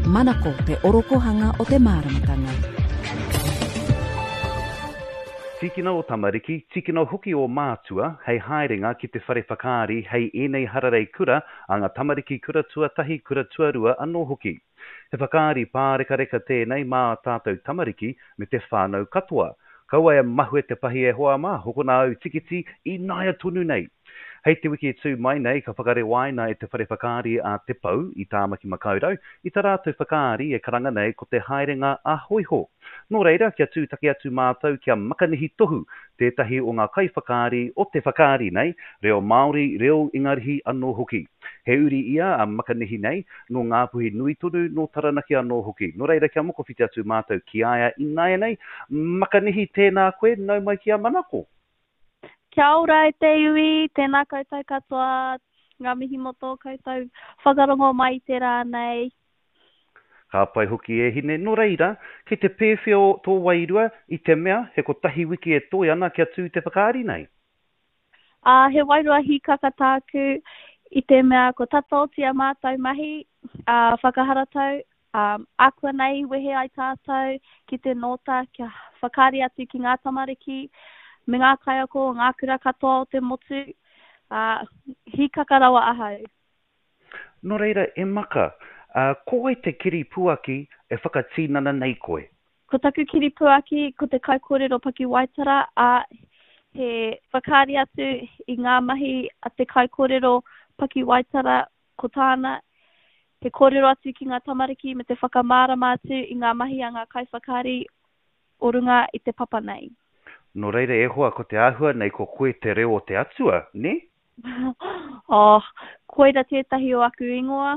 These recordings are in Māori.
Manako te orokohanga o te māramatanga. Tikina o tamariki, tikina hoki o mātua, hei haerenga ki te whare whakaari, hei enei hararei kura, anga tamariki kura tuatahi, kura tuarua anō hoki. He whakaari pārekareka tēnei mā tātou tamariki me te whānau katoa. Kaua e mahu e te pahi e hoa mā, hokona au tikiti I naia tonu nei. Hei te wiki e tū mai nei, ka whakare waina e te whare whakaari a te pau I tāmaki makaurau, I tā rātou whakaari e karanga nei ko te haerenga a hoiho. Nō reira, kia tūtaki atu mātou kia makanihi tohu, tētahi o ngā kai whakaari o te whakaari nei, reo Māori, reo Ingarihi anō hoki. He uri ia a makanihi nei, no ngā puhi nui tonu, no taranaki anō hoki. Nō reira, kia moko whiti atu mātou ki aia I naia nei, makanihi tēnā koe, nau mai kia manako. Kia ora e te iwi, tēnā koutou katoa, ngā mihi moto koutou whakarongo mai te rā nei. Ka pai hoki e hine, no reira, ki te pēwhia o tō wairua I te mea, he ko tahi wiki e toi ana kia tū te whakaari nei. He wairua hi kakatāku I te mea ko tato tia mātou mahi, whakaharatau, akua nei wehe ai tātou ki te nota, kia whakaari atu ki ngā tamariki, me ngā kaiako, ngā kura katoa o te motu, hi kakarawa ahau. No reira, e maka, ko ai te kiri puaki e whakatīnana nei koe? Ko taku kiri puaki, ko te kaikōrero paki waitara, he whakaari atu I ngā mahi a te kaikōrero paki waitara ko tāna, he kōrero atu ki ngā tamariki me te whakamārama atu I ngā mahi a ngā kai whakaari o runga I te papa nei. No reira e hoa ko te āhua nei ko koe te reo o te atua, ne? Koeira tētahi o aku ingoa.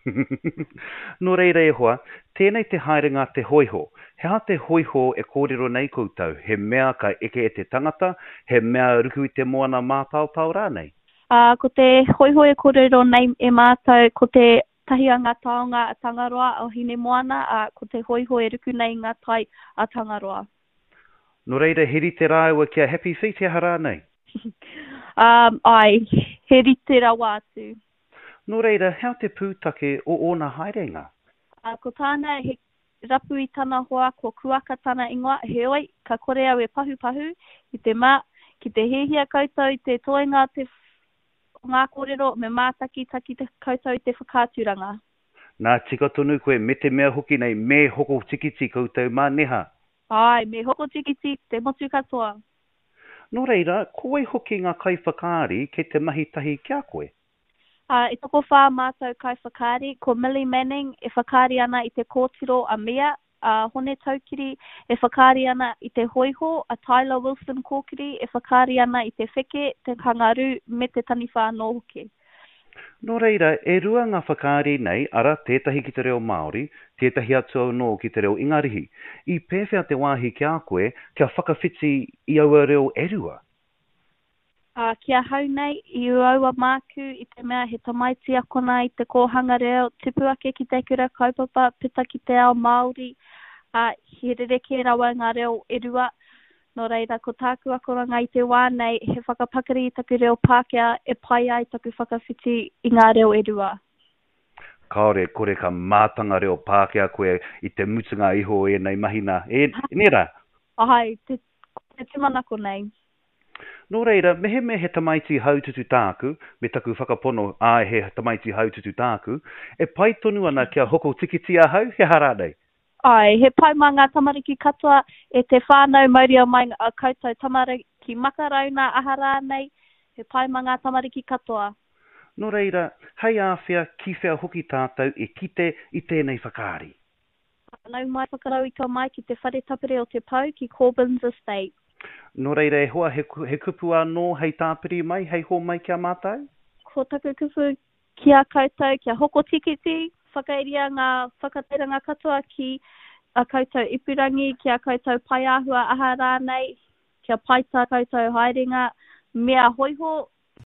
No reira e hoa, tēnei te haerenga te hoiho. Hea te hoiho e kōrero nei koutou, he mea ka eke e te tangata, he mea ruku I te moana mātautau rā nei. Ko te hoiho e kōrero nei e mātou, ko te tahi a ngā taonga a Tangaroa o hine moana, ko te hoiho e ruku nei ngā tai a Tangaroa. No reira, he rite rāua kia happy feet e hara nei? Ai, he rite rawa atu. No reira, hea te pūtake o ōna haerenga? Ko tāna, he rapu I tāna hoa, ko kuaka tāna ingoa, he oi, ka kore au e pahu-pahu, I te mā, ki te hehia koutou, I te toenga, te ngā kōrero, me mātaki taki te koutou I te whakāturanga. Nā tika tonu koe, me te mea hoki nei, me hoko tikiti koutou mā neha. Ai, me hoko tikiti, te motu katoa. No reira, koe hoki ngā kai whakaari kei te mahi tahi kia koe? I toko whā mātou kai whakaari, ko Millie Manning e whakaari ana I te kōtiro a Mia, Hone Taukiri e whakaari ana I te hoiho, a Tyler Wilson kōkiri e whakaari ana I te wheke, te kangaru me te taniwha anō hoki. No reira, e rua ngā whakaari nei, ara tētahi ki te reo Māori, tētahi atu au no ki te reo Ingarihi. I pēwhia te wāhi kia koe, kia whakawhiti I aua reo erua. Kia hau nei, I aua māku, I te mea he tamaiti akona I te kōhanga reo, tipu ake ki te kura kaupapa, pita ki te ao Māori, he rereke rawa ngā reo erua. No reira, ko tāku akoranga I te wā nei, he whakapakari I taku reo Pākehā, e pai ai taku whakawhiti I ngā reo erua. Kaore, kore ka mātanga reo Pākehā koe I te mutunga iho e nei mahina. Nera? Ai, te timanako nei. No reira, mehe me he tamaiti haututu tāku, me taku whakapono he tamaiti haututu tāku, e pai tonu ana kia hoko tikiti a hau, he hara nei. Ai, he pai mā ngā tamariki katoa e te whānau mauria mai a koutou tamariki makarauna ahara nei, he pai mā ngā tamariki katoa. No reira, hei āwhia ki whea hoki tātou e kite I tēnei whakaari. Nau mai whakarau I ka mai ki te whare tapere o te pau ki Corbyn's Estate. No reira e hoa he kupu anō hei tāpiri mai, hei ho mai kia mātou? Ko taku kupu kia koutou, kia hoko tikiti, whakairia ngā whakateranga katoa ki a koutou ipurangi, kia koutou pai āhua aha rānei, kia paita koutou haerenga, mea hoiho,